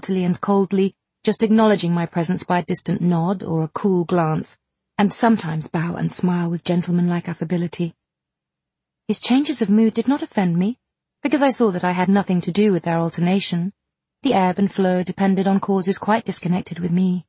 haughtily and coldly, just acknowledging my presence by a distant nod or a cool glance, and sometimes bow and smile with gentlemanlike affability. His changes of mood did not offend me, because I saw that I had nothing to do with their alternation. The ebb and flow depended on causes quite disconnected with me.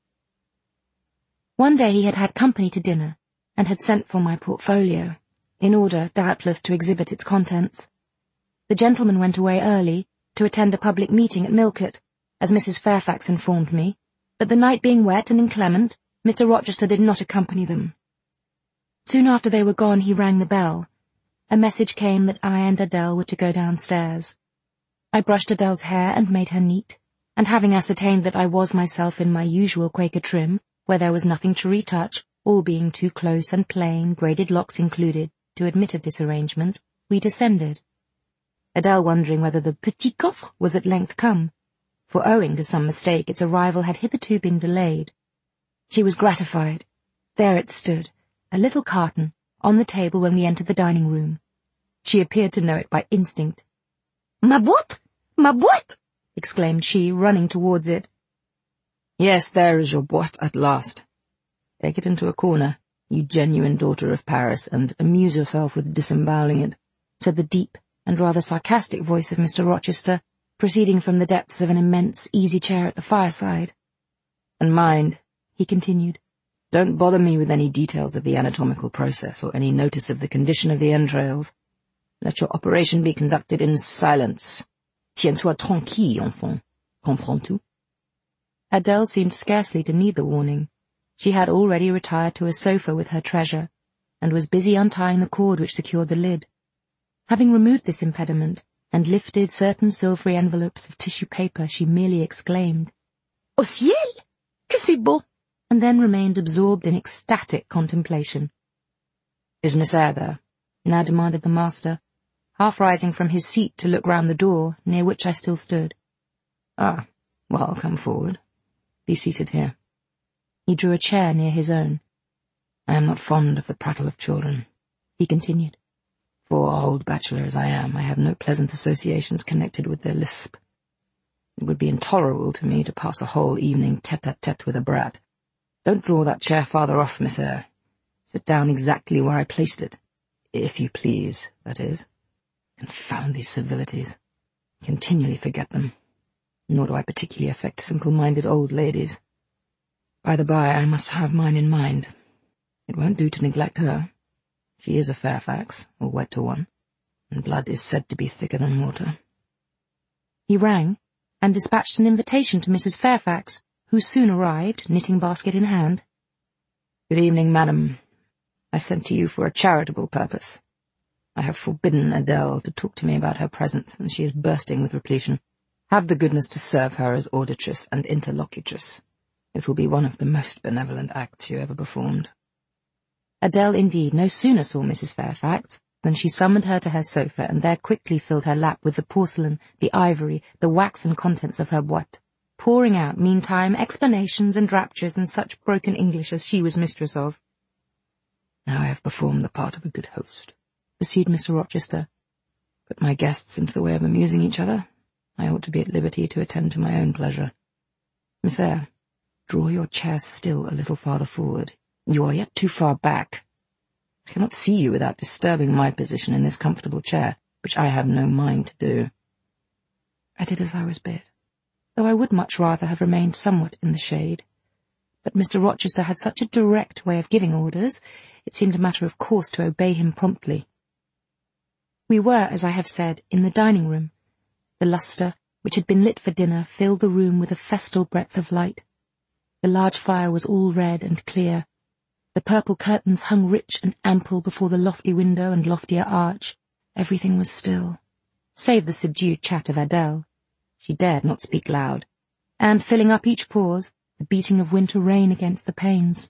One day he had had company to dinner, and had sent for my portfolio, in order, doubtless, to exhibit its contents. The gentleman went away early, to attend a public meeting at Millcote, as Mrs. Fairfax informed me, but the night being wet and inclement, Mr. Rochester did not accompany them. Soon after they were gone he rang the bell. A message came that I and Adele were to go downstairs. I brushed Adele's hair and made her neat, and having ascertained that I was myself in my usual Quaker trim, where there was nothing to retouch, all being too close and plain, braided locks included, to admit of disarrangement, we descended. Adele wondering whether the petit coffre was at length come, for owing to some mistake its arrival had hitherto been delayed. She was gratified. There it stood, a little carton, on the table when we entered the dining-room. She appeared to know it by instinct. "Ma boîte! Ma boîte!" exclaimed she, running towards it. "Yes, there is your boîte at last. Take it into a corner, you genuine daughter of Paris, and amuse yourself with disemboweling it," said the deep and rather sarcastic voice of Mr. Rochester, proceeding from the depths of an immense easy-chair at the fireside. "And mind," he continued, "don't bother me with any details of the anatomical process or any notice of the condition of the entrails. Let your operation be conducted in silence. Tiens-toi tranquille, enfant. Comprends-tu?" Adele seemed scarcely to need the warning. She had already retired to a sofa with her treasure, and was busy untying the cord which secured the lid. Having removed this impediment, and lifted certain silvery envelopes of tissue paper, she merely exclaimed, "Au ciel! Que c'est beau!" and then remained absorbed in ecstatic contemplation. "Is Miss Eyre there?" now demanded the master, half rising from his seat to look round the door, near which I still stood. "Ah, well, come forward. Be seated here." He drew a chair near his own. "I am not fond of the prattle of children," he continued. "For, old bachelor as I am, I have no pleasant associations connected with their lisp. It would be intolerable to me to pass a whole evening tete-a-tete with a brat. Don't draw that chair farther off, Miss Eyre. Sit down exactly where I placed it. If you please, that is. Confound these civilities. I continually forget them. Nor do I particularly affect simple-minded old ladies. By the by, I must have mine in mind. It won't do to neglect her. She is a Fairfax, or wed to one, and blood is said to be thicker than water." He rang, and dispatched an invitation to Mrs. Fairfax, who soon arrived, knitting-basket in hand. "Good evening, madam. I sent to you for a charitable purpose. I have forbidden Adele to talk to me about her present, and she is bursting with repletion. Have the goodness to serve her as auditress and interlocutress. It will be one of the most benevolent acts you ever performed." Adele, indeed, no sooner saw Mrs. Fairfax than she summoned her to her sofa, and there quickly filled her lap with the porcelain, the ivory, the waxen contents of her boîte, pouring out, meantime, explanations and raptures in such broken English as she was mistress of. "Now I have performed the part of a good host," pursued Mr. Rochester. "Put my guests into the way of amusing each other. I ought to be at liberty to attend to my own pleasure. Miss Eyre, draw your chair still a little farther forward. You are yet too far back. I cannot see you without disturbing my position in this comfortable chair, which I have no mind to do." I did as I was bid, though I would much rather have remained somewhat in the shade. But Mr. Rochester had such a direct way of giving orders, it seemed a matter of course to obey him promptly. We were, as I have said, in the dining-room. The lustre, which had been lit for dinner, filled the room with a festal breadth of light. The large fire was all red and clear. The purple curtains hung rich and ample before the lofty window and loftier arch. Everything was still, save the subdued chat of Adele. She dared not speak loud, and, filling up each pause, the beating of winter rain against the panes.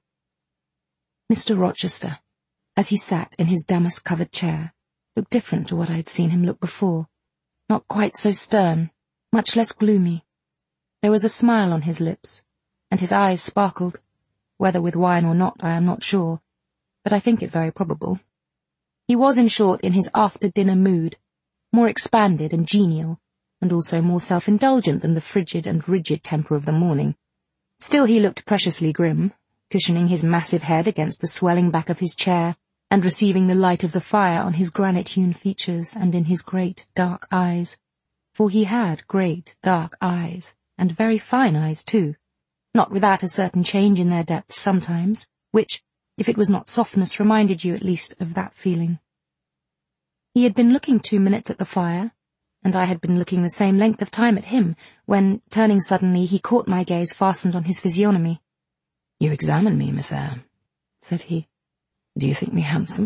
Mr. Rochester, as he sat in his damask-covered chair, looked different to what I had seen him look before. Not quite so stern, much less gloomy. There was a smile on his lips, and his eyes sparkled. Whether with wine or not, I am not sure, but I think it very probable. He was, in short, in his after-dinner mood, more expanded and genial, and also more self-indulgent than the frigid and rigid temper of the morning. Still he looked preciously grim, cushioning his massive head against the swelling back of his chair, and receiving the light of the fire on his granite-hewn features and in his great dark eyes. For he had great dark eyes, and very fine eyes too, not without a certain change in their depth sometimes, which, if it was not softness, reminded you at least of that feeling. He had been looking 2 minutes at the fire, and I had been looking the same length of time at him, when, turning suddenly, he caught my gaze fastened on his physiognomy. "You examine me, Miss Eyre," said he. "Do you think me handsome?"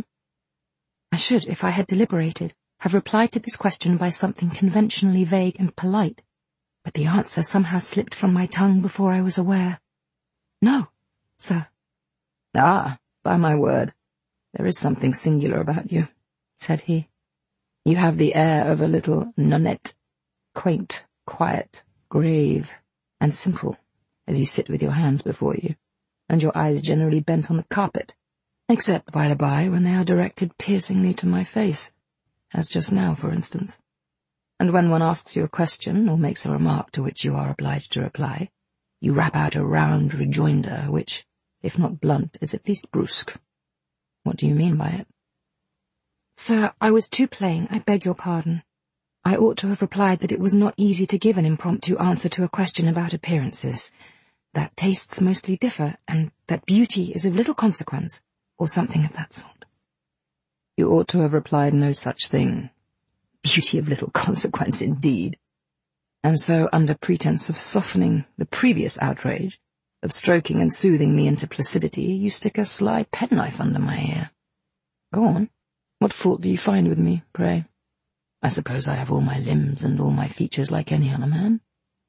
I should, if I had deliberated, have replied to this question by something conventionally vague and polite, but the answer somehow slipped from my tongue before I was aware. "No, sir." "Ah, by my word, there is something singular about you," said he. "You have the air of a little nonnette, quaint, quiet, grave, and simple, as you sit with your hands before you, and your eyes generally bent on the carpet, except, by the by, when they are directed piercingly to my face, as just now, for instance. And when one asks you a question, or makes a remark to which you are obliged to reply, you rap out a round rejoinder which, if not blunt, is at least brusque. What do you mean by it?" "Sir, I was too plain, I beg your pardon. I ought to have replied that it was not easy to give an impromptu answer to a question about appearances, that tastes mostly differ, and that beauty is of little consequence, or something of that sort." "You ought to have replied no such thing. Beauty of little consequence, indeed. And so, under pretence of softening the previous outrage, of stroking and soothing me into placidity, you stick a sly penknife under my ear. Go on. What fault do you find with me, pray? I suppose I have all my limbs and all my features like any other man."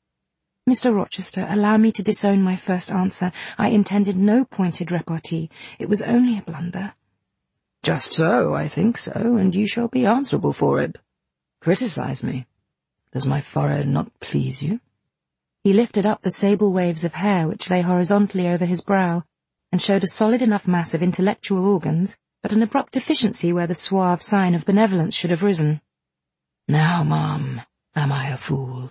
"Mr. Rochester, allow me to disown my first answer. I intended no pointed repartee. It was only a blunder." "Just so, I think so, and you shall be answerable for it. Criticize me. Does my forehead not please you?" He lifted up the sable waves of hair which lay horizontally over his brow, and showed a solid enough mass of intellectual organs, but an abrupt deficiency where the suave sign of benevolence should have risen. "Now, ma'am, am I a fool?"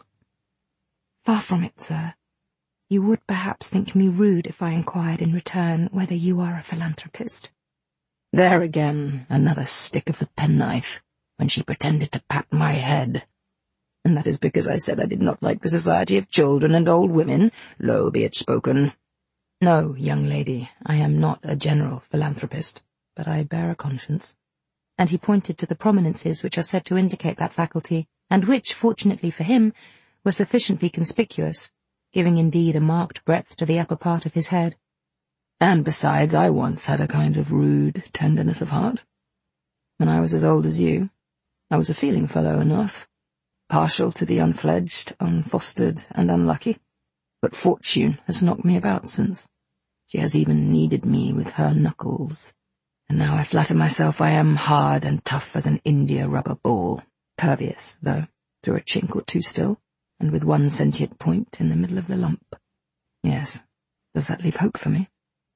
"Far from it, sir. You would perhaps think me rude if I inquired in return whether you are a philanthropist." There again, another stick of the penknife, when she pretended to pat my head. And that is because I said I did not like the society of children and old women. Low be it spoken. No, young lady, I am not a general philanthropist, but I bear a conscience. And he pointed to the prominences which are said to indicate that faculty, and which, fortunately for him, were sufficiently conspicuous, giving indeed a marked breadth to the upper part of his head. And besides, I once had a kind of rude tenderness of heart. When I was as old as you, I was a feeling fellow enough, partial to the unfledged, unfostered, and unlucky. But fortune has knocked me about since. She has even kneaded me with her knuckles. And now I flatter myself I am hard and tough as an india-rubber ball, pervious, though, through a chink or two still, and with one sentient point in the middle of the lump. Yes, does that leave hope for me?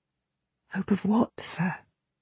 Hope of what, sir?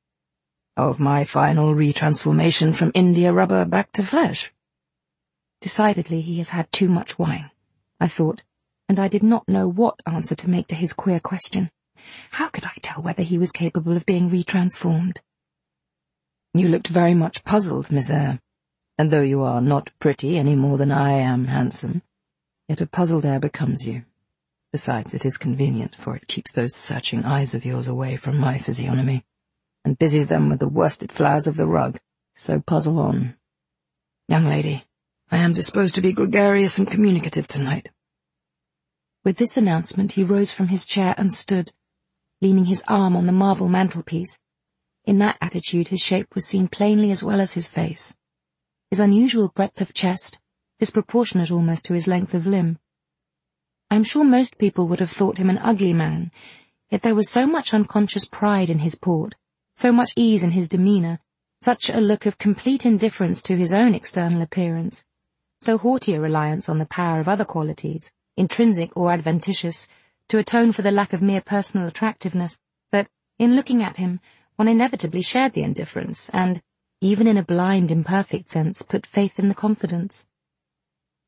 Of my final retransformation from india-rubber back to flesh. Decidedly he has had too much wine, I thought, and I did not know what answer to make to his queer question. How could I tell whether he was capable of being retransformed? You looked very much puzzled, Miss Eyre, and though you are not pretty any more than I am handsome, yet a puzzled air becomes you. Besides, it is convenient, for it keeps those searching eyes of yours away from my physiognomy, and busies them with the worsted flowers of the rug, so puzzle on. Young lady, I am disposed to be gregarious and communicative tonight. With this announcement he rose from his chair and stood, leaning his arm on the marble mantelpiece. In that attitude his shape was seen plainly as well as his face. His unusual breadth of chest, disproportionate almost to his length of limb. I am sure most people would have thought him an ugly man, yet there was so much unconscious pride in his port, so much ease in his demeanour, such a look of complete indifference to his own external appearance, so haughty a reliance on the power of other qualities, intrinsic or adventitious, to atone for the lack of mere personal attractiveness, that, in looking at him, one inevitably shared the indifference, and, even in a blind, imperfect sense, put faith in the confidence.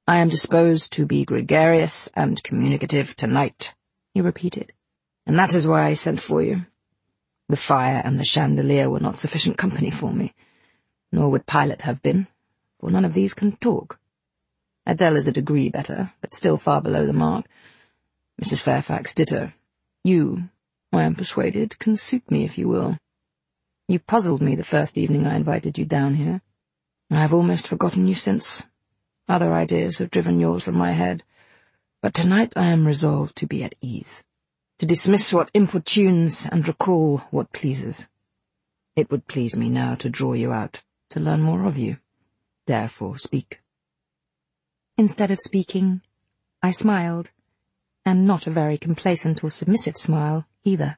I am disposed to be gregarious and communicative tonight, he repeated, and that is why I sent for you. The fire and the chandelier were not sufficient company for me, nor would Pilate have been, for none of these can talk. Adele is a degree better, but still far below the mark. Mrs. Fairfax ditto. You, I am persuaded, can suit me if you will. You puzzled me the first evening I invited you down here. I have almost forgotten you since. Other ideas have driven yours from my head, but tonight I am resolved to be at ease, to dismiss what importunes and recall what pleases. It would please me now to draw you out, to learn more of you. Therefore speak. Instead of speaking, I smiled, and not a very complacent or submissive smile, either.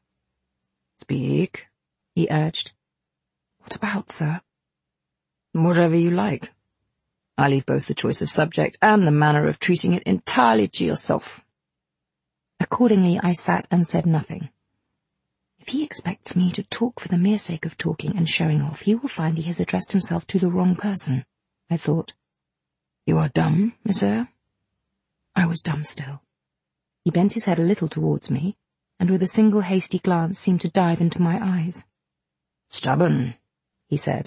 Speak, he urged. What about, sir? Whatever you like. I leave both the choice of subject and the manner of treating it entirely to yourself. Accordingly, I sat and said nothing. If he expects me to talk for the mere sake of talking and showing off, he will find he has addressed himself to the wrong person, I thought. You are dumb, Miss Eyre? I was dumb still. He bent his head a little towards me, and with a single hasty glance seemed to dive into my eyes. Stubborn, he said,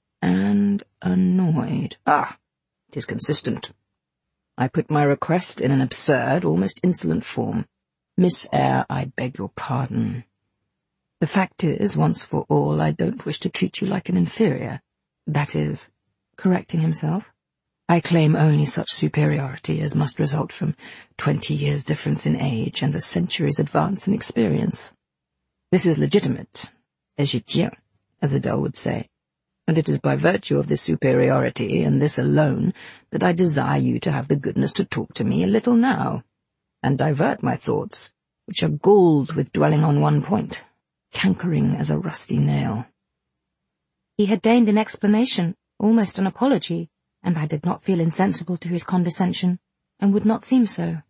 and annoyed. Ah, it is consistent. I put my request in an absurd, almost insolent form. Miss Eyre, I beg your pardon. The fact is, once for all, I don't wish to treat you like an inferior. That is, correcting himself, I claim only such superiority as must result from 20 years' difference in age and a century's advance in experience. This is legitimate, légitime, as Adele would say, and it is by virtue of this superiority, and this alone, that I desire you to have the goodness to talk to me a little now, and divert my thoughts, which are galled with dwelling on one point, cankering as a rusty nail. He had deigned an explanation, almost an apology, and I did not feel insensible to his condescension, and would not seem so.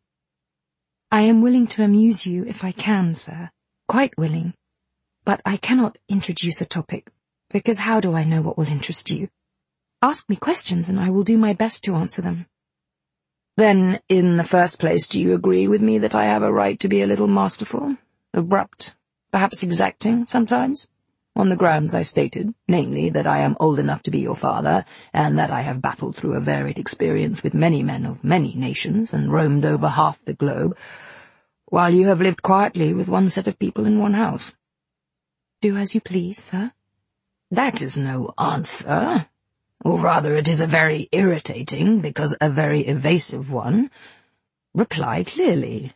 I am willing to amuse you if I can, sir, quite willing, but I cannot introduce a topic, because how do I know what will interest you? Ask me questions, and I will do my best to answer them. Then, in the first place, do you agree with me that I have a right to be a little masterful, abrupt, perhaps exacting sometimes? On the grounds I stated, namely, that I am old enough to be your father, and that I have battled through a varied experience with many men of many nations, and roamed over half the globe, while you have lived quietly with one set of people in one house. Do as you please, sir. That is no answer, or rather it is a very irritating, because a very evasive one. Reply clearly.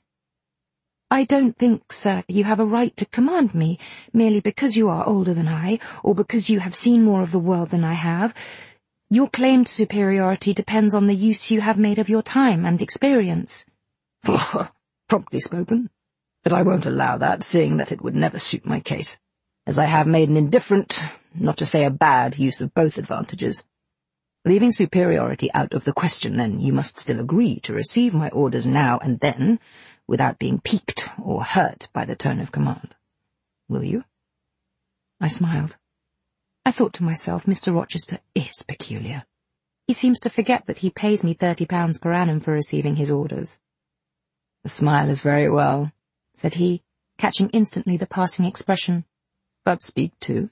I don't think, sir, you have a right to command me, merely because you are older than I, or because you have seen more of the world than I have. Your claim to superiority depends on the use you have made of your time and experience. Promptly spoken. But I won't allow that, seeing that it would never suit my case, as I have made an indifferent, not to say a bad, use of both advantages. Leaving superiority out of the question, then, you must still agree to receive my orders now and then, without being piqued or hurt by the tone of command. Will you? I smiled. I thought to myself, Mr. Rochester is peculiar. He seems to forget that he pays me £30 per annum for receiving his orders. The smile is very well, said he, catching instantly the passing expression. But speak too.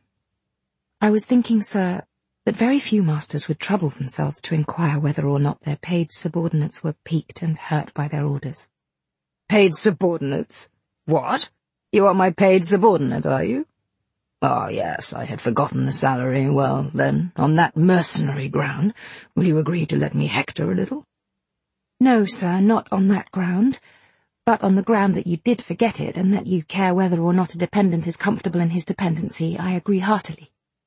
I was thinking, sir, that very few masters would trouble themselves to inquire whether or not their paid subordinates were piqued and hurt by their orders. Paid subordinates? What? You are my paid subordinate, are you? Ah, yes, I had forgotten the salary. Well, then, on that mercenary ground, will you agree to let me hector a little? No, sir, not on that ground, but on the ground that you did forget it, and that you care whether or not a dependent is comfortable in his dependency, I agree heartily.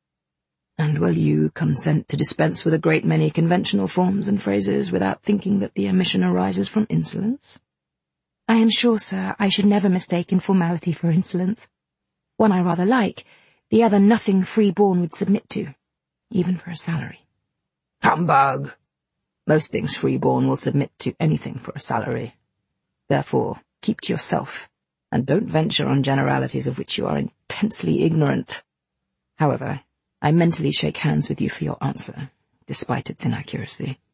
And will you consent to dispense with a great many conventional forms and phrases without thinking that the omission arises from insolence? I am sure, sir, I should never mistake informality for insolence. One I rather like, the other nothing free-born would submit to, even for a salary. Humbug! Most things free-born will submit to anything for a salary. Therefore, keep to yourself, and don't venture on generalities of which you are intensely ignorant. However, I mentally shake hands with you for your answer, despite its inaccuracy.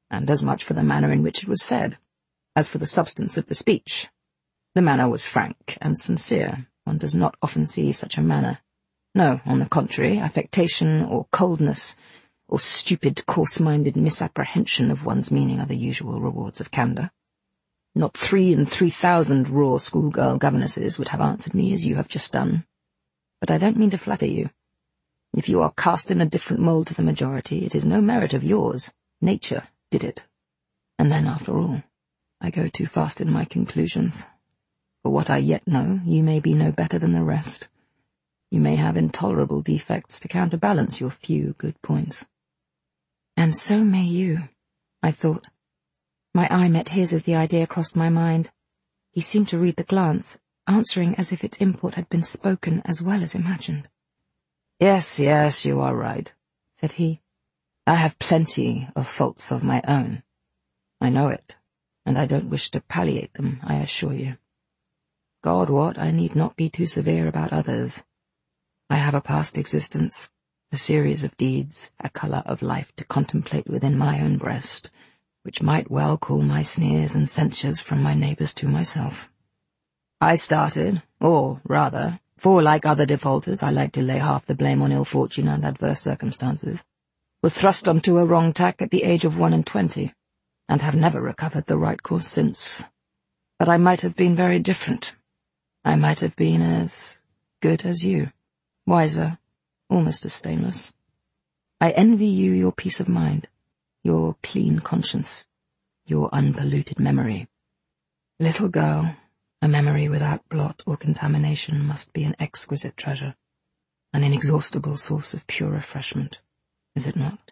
and as much for the manner in which it was said, as for the substance of the speech. The manner was frank and sincere. One does not often see such a manner. No, on the contrary, affectation or coldness, or stupid, coarse-minded misapprehension of one's meaning are the usual rewards of candour. Not 3,000 raw schoolgirl governesses would have answered me as you have just done. But I don't mean to flatter you. If you are cast in a different mould to the majority, it is no merit of yours. Nature did it. And then, after all, I go too fast in my conclusions. For what I yet know, you may be no better than the rest. You may have intolerable defects to counterbalance your few good points. And so may you, I thought. My eye met his as the idea crossed my mind. He seemed to read the glance, answering as if its import had been spoken as well as imagined. Yes, you are right, said he. I have plenty of faults of my own. I know it, and I don't wish to palliate them, I assure you. God wot, I need not be too severe about others. I have a past existence, a series of deeds, a colour of life to contemplate within my own breast, which might well call my sneers and censures from my neighbours to myself. I started, or rather, for like other defaulters I like to lay half the blame on ill fortune and adverse circumstances, was thrust onto a wrong tack at the age of 21, and have never recovered the right course since. But I might have been very different. I might have been as good as you, wiser, almost as stainless. I envy you your peace of mind, your clean conscience, your unpolluted memory. Little girl, a memory without blot or contamination must be an exquisite treasure, an inexhaustible source of pure refreshment, is it not?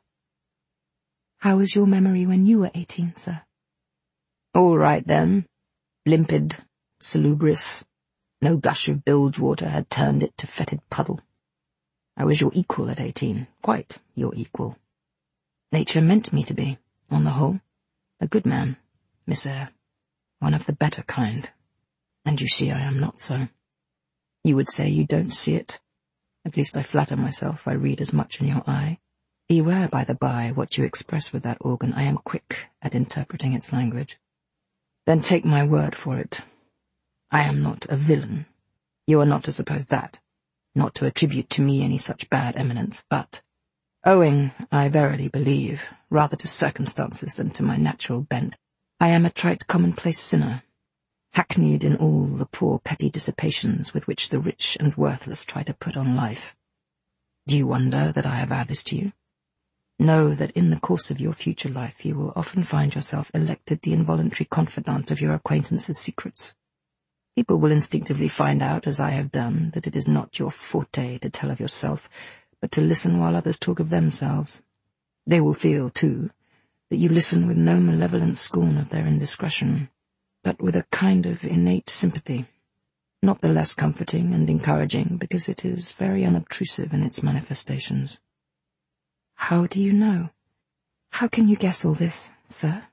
How was your memory when you were 18, sir? All right then, limpid, salubrious. No gush of bilge water had turned it to fetid puddle. I was your equal at 18, quite your equal. Nature meant me to be, on the whole, a good man, Miss Eyre, one of the better kind. And you see I am not so. You would say you don't see it. At least I flatter myself I read as much in your eye. Beware, by the by, what you express with that organ. I am quick at interpreting its language. Then take my word for it. I am not a villain. You are not to suppose that, not to attribute to me any such bad eminence, but, owing, I verily believe, rather to circumstances than to my natural bent, I am a trite commonplace sinner, hackneyed in all the poor petty dissipations with which the rich and worthless try to put on life. Do you wonder that I avow this to you? Know that in the course of your future life you will often find yourself elected the involuntary confidant of your acquaintances' secrets. People will instinctively find out, as I have done, that it is not your forte to tell of yourself, but to listen while others talk of themselves. They will feel, too, that you listen with no malevolent scorn of their indiscretion, but with a kind of innate sympathy, not the less comforting and encouraging because it is very unobtrusive in its manifestations. How do you know? How can you guess all this, sir?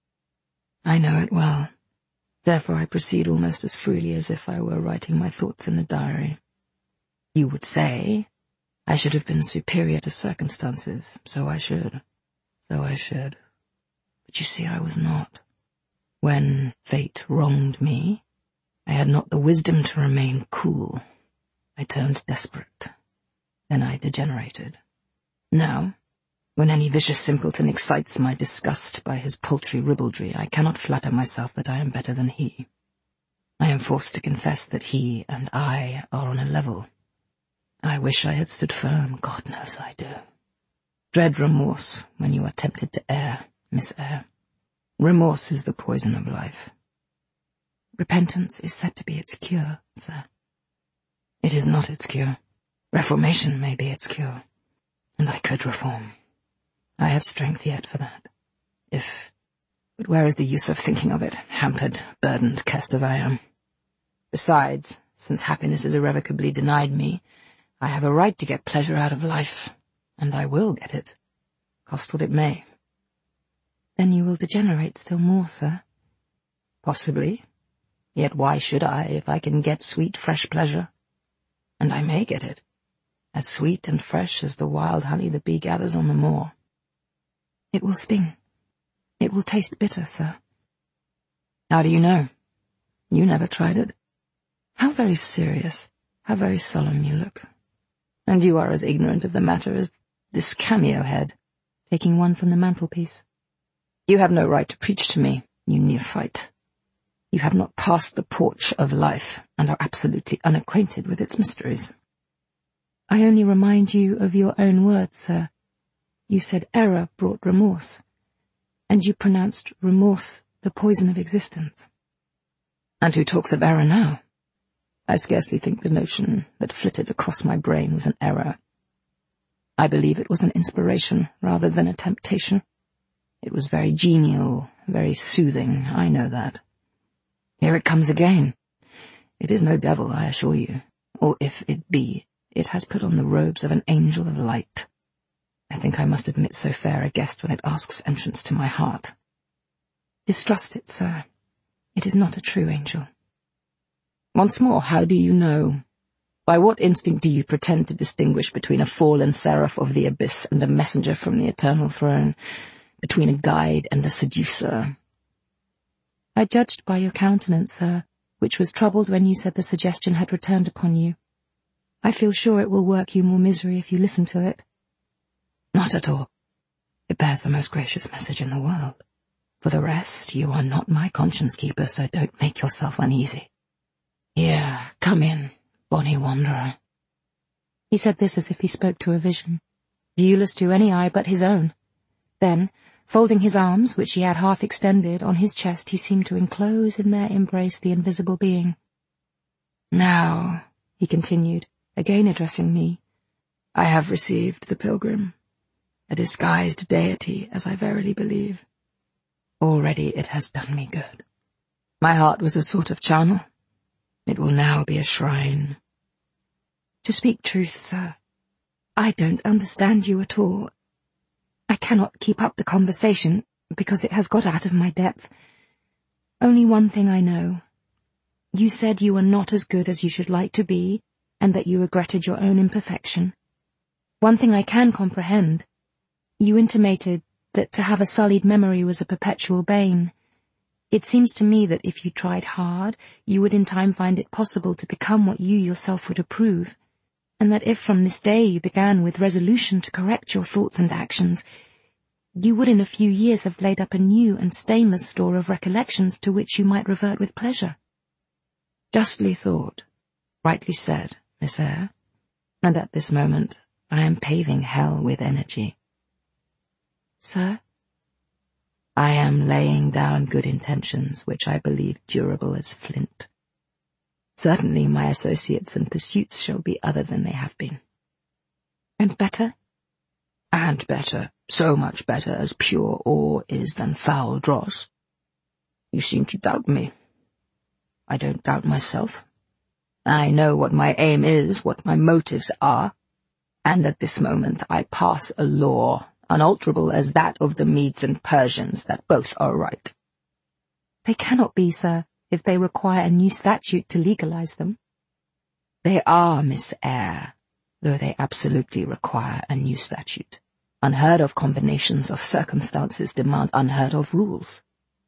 I know it well. Therefore I proceed almost as freely as if I were writing my thoughts in a diary. You would say, I should have been superior to circumstances, so I should. But you see I was not. When fate wronged me, I had not the wisdom to remain cool. I turned desperate. Then I degenerated. Now, when any vicious simpleton excites my disgust by his paltry ribaldry, I cannot flatter myself that I am better than he. I am forced to confess that he and I are on a level. I wish I had stood firm, God knows I do. Dread remorse when you are tempted to err, Miss Eyre. Remorse is the poison of life. Repentance is said to be its cure, sir. It is not its cure. Reformation may be its cure. And I could reform. I have strength yet for that. But where is the use of thinking of it, hampered, burdened, cursed as I am? Besides, since happiness is irrevocably denied me, I have a right to get pleasure out of life, and I will get it, cost what it may. Then you will degenerate still more, sir. Possibly. Yet why should I, if I can get sweet, fresh pleasure? And I may get it, as sweet and fresh as the wild honey the bee gathers on the moor. It will sting. It will taste bitter, sir. How do you know? You never tried it. How very serious, how very solemn you look. And you are as ignorant of the matter as this cameo head, taking one from the mantelpiece. You have no right to preach to me, you neophyte. You have not passed the porch of life, and are absolutely unacquainted with its mysteries. I only remind you of your own words, sir. You said error brought remorse, and you pronounced remorse the poison of existence. And who talks of error now? I scarcely think the notion that flitted across my brain was an error. I believe it was an inspiration rather than a temptation. It was very genial, very soothing, I know that. Here it comes again. It is no devil, I assure you, or if it be, it has put on the robes of an angel of light. I think I must admit so fair a guest when it asks entrance to my heart. Distrust it, sir. It is not a true angel. Once more, how do you know? By what instinct do you pretend to distinguish between a fallen seraph of the abyss and a messenger from the eternal throne, between a guide and a seducer? I judged by your countenance, sir, which was troubled when you said the suggestion had returned upon you. I feel sure it will work you more misery if you listen to it. Not at all. It bears the most gracious message in the world. For the rest, you are not my conscience keeper, so don't make yourself uneasy. Here, come in, bonny wanderer. He said this as if he spoke to a vision, viewless to any eye but his own. Then, folding his arms, which he had half extended, on his chest, he seemed to enclose in their embrace the invisible being. Now, he continued, again addressing me, I have received the pilgrim, a disguised deity, as I verily believe. Already it has done me good. My heart was a sort of charnel. It will now be a shrine. To speak truth, sir, I don't understand you at all. I cannot keep up the conversation, because it has got out of my depth. Only one thing I know. You said you were not as good as you should like to be, and that you regretted your own imperfection. One thing I can comprehend. You intimated that to have a sullied memory was a perpetual bane. It seems to me that if you tried hard, you would in time find it possible to become what you yourself would approve, and that if from this day you began with resolution to correct your thoughts and actions, you would in a few years have laid up a new and stainless store of recollections to which you might revert with pleasure. Justly thought, rightly said, Miss Eyre, and at this moment I am paving hell with energy. Sir? I am laying down good intentions which I believe durable as flint. Certainly my associates and pursuits shall be other than they have been. And better? And better, so much better as pure ore is than foul dross. You seem to doubt me. I don't doubt myself. I know what my aim is, what my motives are, and at this moment I pass a law, unalterable as that of the Medes and Persians, that both are right. They cannot be, sir, if they require a new statute to legalize them. They are, Miss Eyre, though they absolutely require a new statute. Unheard-of combinations of circumstances demand unheard-of rules.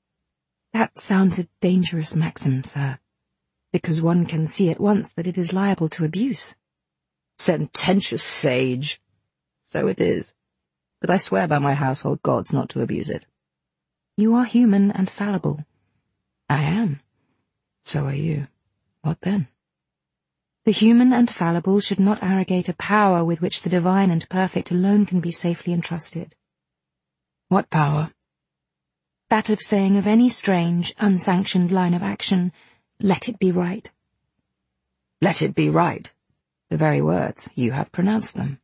That sounds a dangerous maxim, sir, because one can see at once that it is liable to abuse. Sententious sage! So it is. But I swear by my household gods not to abuse it. You are human and fallible. I am. So are you. What then? The human and fallible should not arrogate a power with which the divine and perfect alone can be safely entrusted. What power? That of saying of any strange, unsanctioned line of action, let it be right. Let it be right. The very words, you have pronounced them.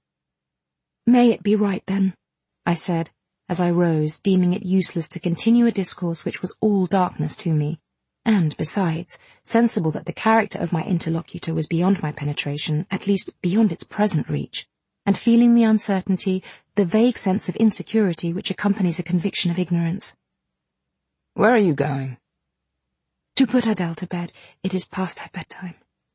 May it be right, then, I said, as I rose, deeming it useless to continue a discourse which was all darkness to me, and, besides, sensible that the character of my interlocutor was beyond my penetration, at least beyond its present reach, and feeling the uncertainty, the vague sense of insecurity which accompanies a conviction of ignorance. Where are you going? To put Adele to bed. It is past her bedtime.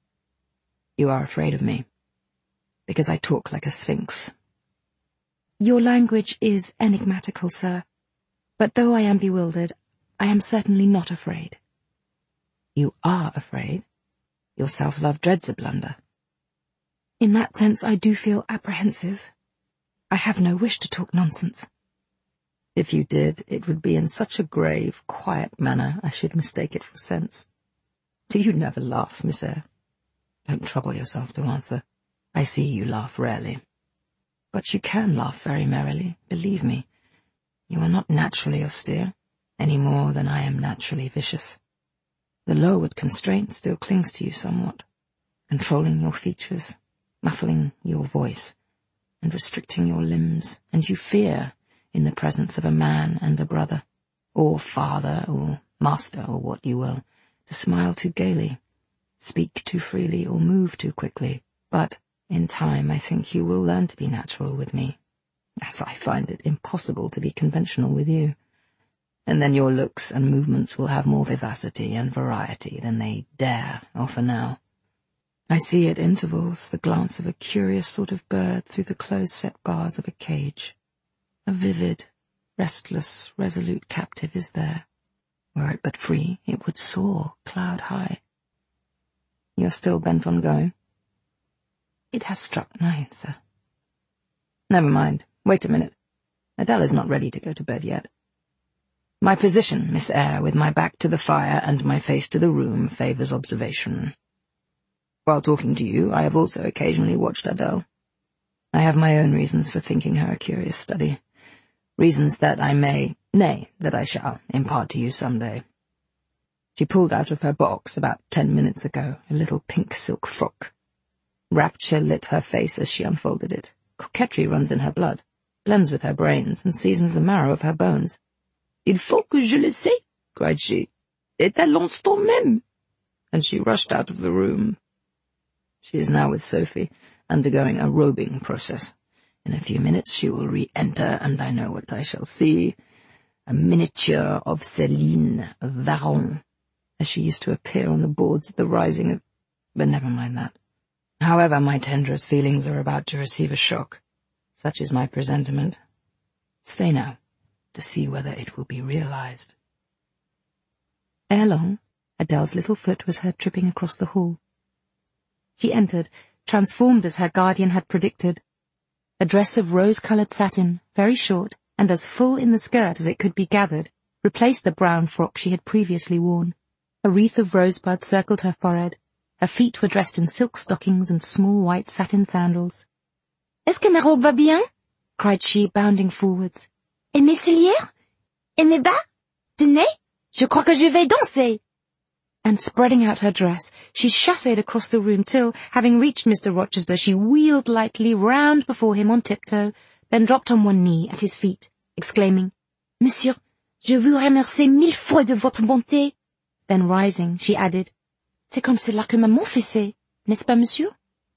You are afraid of me, because I talk like a sphinx. Your language is enigmatical, sir. But though I am bewildered, I am certainly not afraid. You are afraid? Your self-love dreads a blunder. In that sense I do feel apprehensive. I have no wish to talk nonsense. If you did, it would be in such a grave, quiet manner I should mistake it for sense. Do you never laugh, Miss Eyre? Don't trouble yourself to answer. I see you laugh rarely. But you can laugh very merrily, believe me. You are not naturally austere, any more than I am naturally vicious. The lowered constraint still clings to you somewhat, controlling your features, muffling your voice, and restricting your limbs, and you fear, in the presence of a man and a brother, or father, or master, or what you will, to smile too gaily, speak too freely, or move too quickly. But in time I think you will learn to be natural with me, as I find it impossible to be conventional with you. And then your looks and movements will have more vivacity and variety than they dare offer now. I see at intervals the glance of a curious sort of bird through the close-set bars of a cage. A vivid, restless, resolute captive is there. Were it but free, it would soar cloud-high. You're still bent on going? It has struck 9, sir. Never mind. Wait a minute. Adele is not ready to go to bed yet. My position, Miss Eyre, with my back to the fire and my face to the room, favours observation. While talking to you, I have also occasionally watched Adele. I have my own reasons for thinking her a curious study. Reasons that I may, nay, that I shall, impart to you some day. She pulled out of her box about 10 minutes ago a little pink silk frock. Rapture lit her face as she unfolded it. Coquetry runs in her blood, blends with her brains, and seasons the marrow of her bones. Il faut que je le sais, cried she, et à l'instant même. And she rushed out of the room. She is now with Sophie, undergoing a robing process. In a few minutes she will re-enter, and I know what I shall see. A miniature of Céline Varens, as she used to appear on the boards at the rising of... But never mind that. However, my tenderest feelings are about to receive a shock. Such is my presentiment. Stay now, to see whether it will be realized. Ere long, Adele's little foot was heard tripping across the hall. She entered, transformed as her guardian had predicted. A dress of rose-coloured satin, very short, and as full in the skirt as it could be gathered, replaced the brown frock she had previously worn. A wreath of rosebuds circled her forehead. Her feet were dressed in silk stockings and small white satin sandals. "Est-ce que ma robe va bien?" cried she, bounding forwards. "Et mes soulières? Et mes bas? Tenez, je crois que je vais danser." And spreading out her dress, she chassed across the room till, having reached Mr. Rochester, she wheeled lightly round before him on tiptoe, then dropped on one knee at his feet, exclaiming, "Monsieur, je vous remercie 1000 fois de votre bonté." Then rising, she added, "C'est comme cela que maman faisait, n'est-ce pas, monsieur?"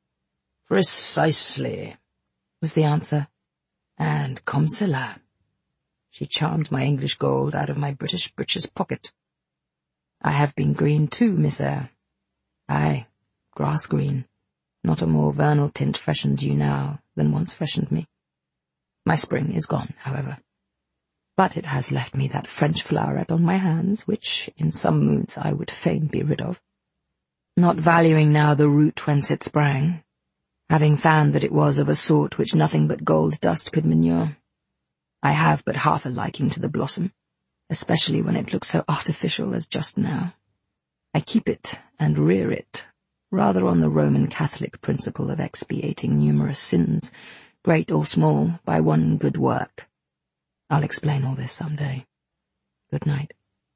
Precisely, was the answer. And comme cela. She charmed my English gold out of my British breeches pocket. I have been green too, Miss Eyre. Aye, grass green. Not a more vernal tint freshens you now than once freshened me. My spring is gone, however. But it has left me that French floweret on my hands, which, in some moods, I would fain be rid of. Not valuing now the root whence it sprang, having found that it was of a sort which nothing but gold dust could manure. I have but half a liking to the blossom, especially when it looks so artificial as just now. I keep it and rear it, rather on the Roman Catholic principle of expiating numerous sins, great or small, by one good work. I'll explain all this some day. Good night.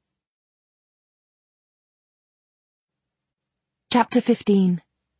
Chapter 15.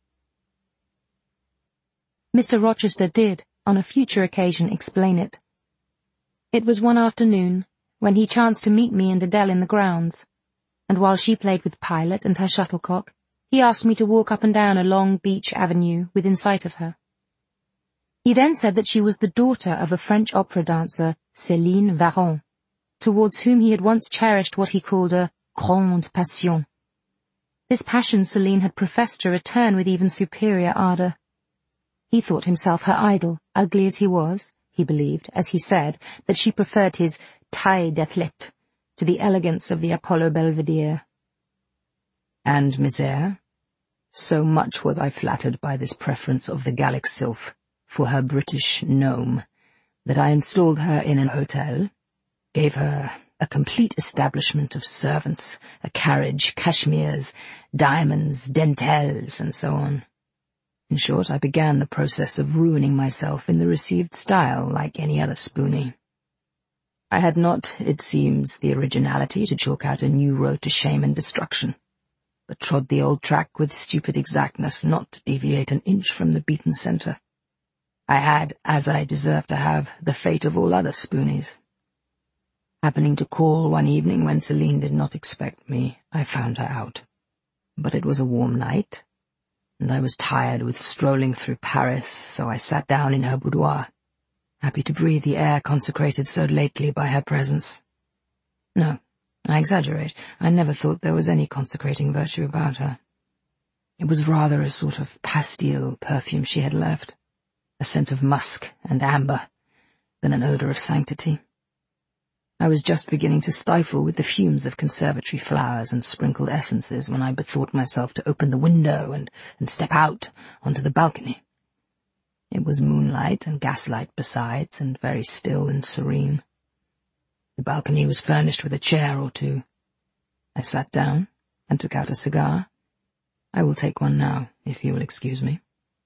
Mr. Rochester did, on a future occasion, explain it. It was one afternoon, when he chanced to meet me and Adele in the grounds, and while she played with Pilot and her shuttlecock, he asked me to walk up and down a long beech avenue within sight of her. He then said that she was the daughter of a French opera dancer, Céline Varens, towards whom he had once cherished what he called a grande passion. This passion Céline had professed to return with even superior ardour. He thought himself her idol, ugly as he was. He believed, as he said, that she preferred his taille d'athlète to the elegance of the Apollo Belvedere. And Miss Eyre? So much was I flattered by this preference of the Gallic sylph for her British gnome, that I installed her in an hotel, gave her a complete establishment of servants, a carriage, cashmeres, diamonds, dentelles, and so on. In short, I began the process of ruining myself in the received style like any other spoonie. I had not, it seems, the originality to chalk out a new road to shame and destruction, but trod the old track with stupid exactness not to deviate an inch from the beaten centre. I had, as I deserved to have, the fate of all other spoonies. Happening to call one evening when Celine did not expect me, I found her out. But it was a warm night, and I was tired with strolling through Paris, so I sat down in her boudoir, happy to breathe the air consecrated so lately by her presence. No, I exaggerate. I never thought there was any consecrating virtue about her. It was rather a sort of pastille perfume she had left, a scent of musk and amber, than an odour of sanctity. I was just beginning to stifle with the fumes of conservatory flowers and sprinkled essences when I bethought myself to open the window and step out onto the balcony. It was moonlight and gaslight besides, and very still and serene. The balcony was furnished with a chair or two. I sat down and took out a cigar. I will take one now, if you will excuse me.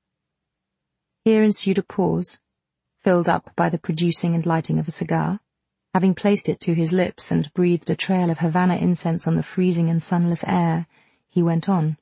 Here ensued a pause, filled up by the producing and lighting of a cigar. Having placed it to his lips and breathed a trail of Havana incense on the freezing and sunless air, he went on.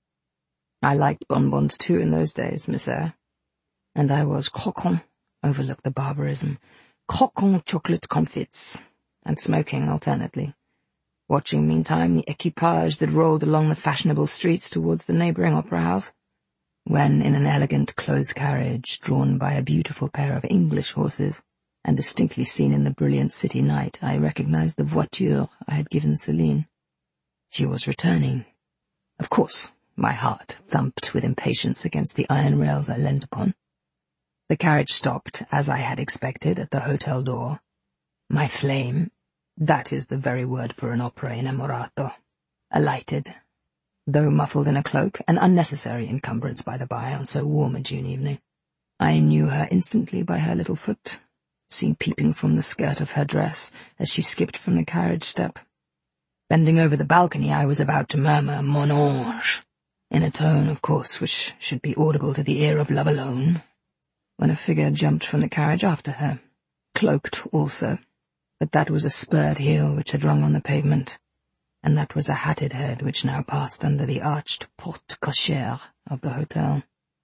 I liked bonbons too in those days, Miss Eyre. And I was croquant, overlook the barbarism, croquant chocolate comfits, and smoking alternately, watching meantime the equipage that rolled along the fashionable streets towards the neighbouring opera house, when in an elegant closed carriage drawn by a beautiful pair of English horses, and distinctly seen in the brilliant city night, I recognized the voiture I had given Celine. She was returning. Of course, my heart thumped with impatience against the iron rails I leant upon. The carriage stopped, as I had expected, at the hotel door. My flame, that is the very word for an opera innamorato, alighted, though muffled in a cloak, an unnecessary encumbrance by the by on so warm a June evening. I knew her instantly by her little foot, seen peeping from the skirt of her dress as she skipped from the carriage step. Bending over the balcony, I was about to murmur "Mon ange," in a tone, of course, which should be audible to the ear of love alone, when a figure jumped from the carriage after her, cloaked also, but that was a spurred heel which had rung on the pavement, and that was a hatted head which now passed under the arched porte cochère of the hotel.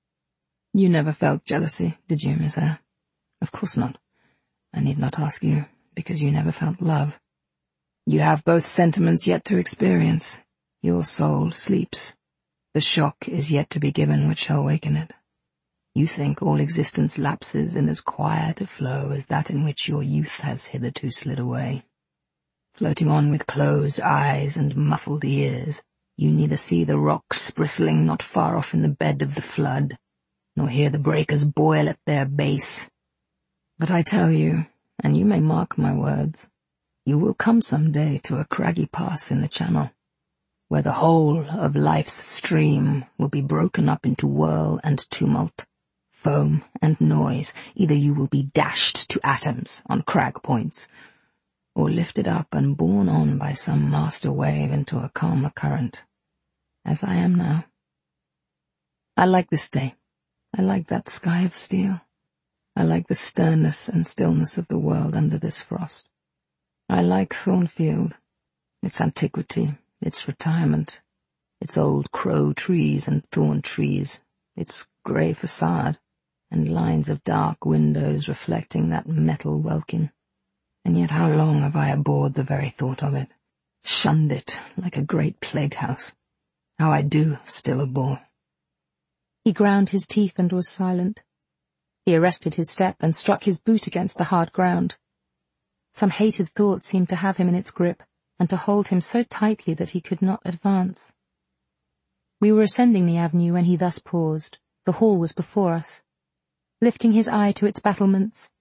You never felt jealousy, did you, Miss Eyre? Of course not. I need not ask you, because you never felt love. You have both sentiments yet to experience. Your soul sleeps. The shock is yet to be given which shall waken it. You think all existence lapses in as quiet a flow as that in which your youth has hitherto slid away. Floating on with closed eyes and muffled ears, you neither see the rocks bristling not far off in the bed of the flood, nor hear the breakers boil at their base. But I tell you, and you may mark my words, you will come some day to a craggy pass in the Channel, where the whole of life's stream will be broken up into whirl and tumult, foam and noise. Either you will be dashed to atoms on crag points, or lifted up and borne on by some master wave into a calmer current, as I am now. I like this day. I like that sky of steel. I like the sternness and stillness of the world under this frost. I like Thornfield, its antiquity, its retirement, its old crow trees and thorn trees, its grey facade, and lines of dark windows reflecting that metal welkin. And yet how long have I abhorred the very thought of it, shunned it like a great plague house. How I do still abhor. He ground his teeth and was silent. He arrested his step and struck his boot against the hard ground. Some hated thought seemed to have him in its grip, and to hold him so tightly that he could not advance. We were ascending the avenue when he thus paused. The hall was before us. Lifting his eye to its battlements,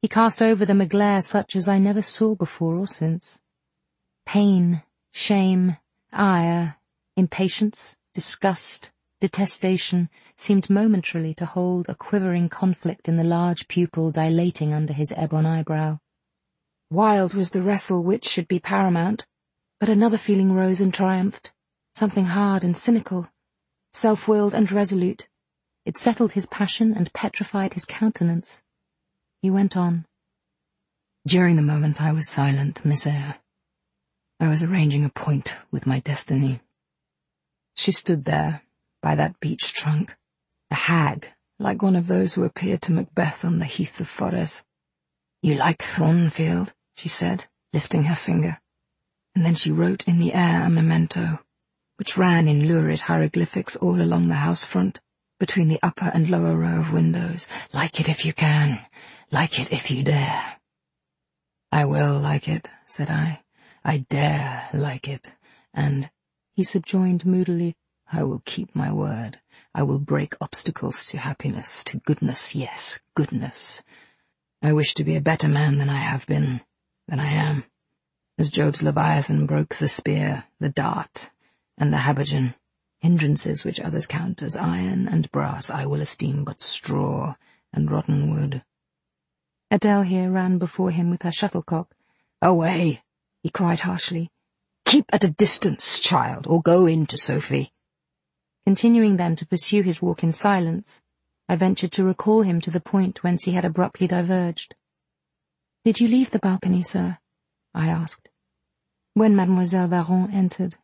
He cast over them a glare such as I never saw before or since. Pain, shame, ire, impatience, disgust, detestation seemed momentarily to hold a quivering conflict in the large pupil dilating under his ebon eyebrow. Wild was the wrestle which should be paramount, but another feeling rose and triumphed, something hard and cynical, self-willed and resolute. It settled his passion and petrified his countenance. He went on. During the moment I was silent, Miss Eyre. I was arranging a point with my destiny. She stood there, by that beech trunk, a hag, like one of those who appeared to Macbeth on the heath of Forres. "You like Thornfield?" she said, lifting her finger, and then she wrote in the air a memento, which ran in lurid hieroglyphics all along the house front, between the upper and lower row of windows. "Like it if you can, like it if you dare." "I will like it," said I. "I dare like it, and," he subjoined moodily, "I will keep my word. I will break obstacles to happiness, to goodness, yes, goodness. I wish to be a better man than I have been, than I am. As Job's Leviathan broke the spear, the dart, and the habergeon, hindrances which others count as iron and brass I will esteem but straw and rotten wood." Adele here ran before him with her shuttlecock. "Away!" he cried harshly. "Keep at a distance, child, or go in to Sophie." Continuing then to pursue his walk in silence, I ventured to recall him to the point whence he had abruptly diverged. "Did you leave the balcony, sir?" I asked. "When Mademoiselle Varens entered?"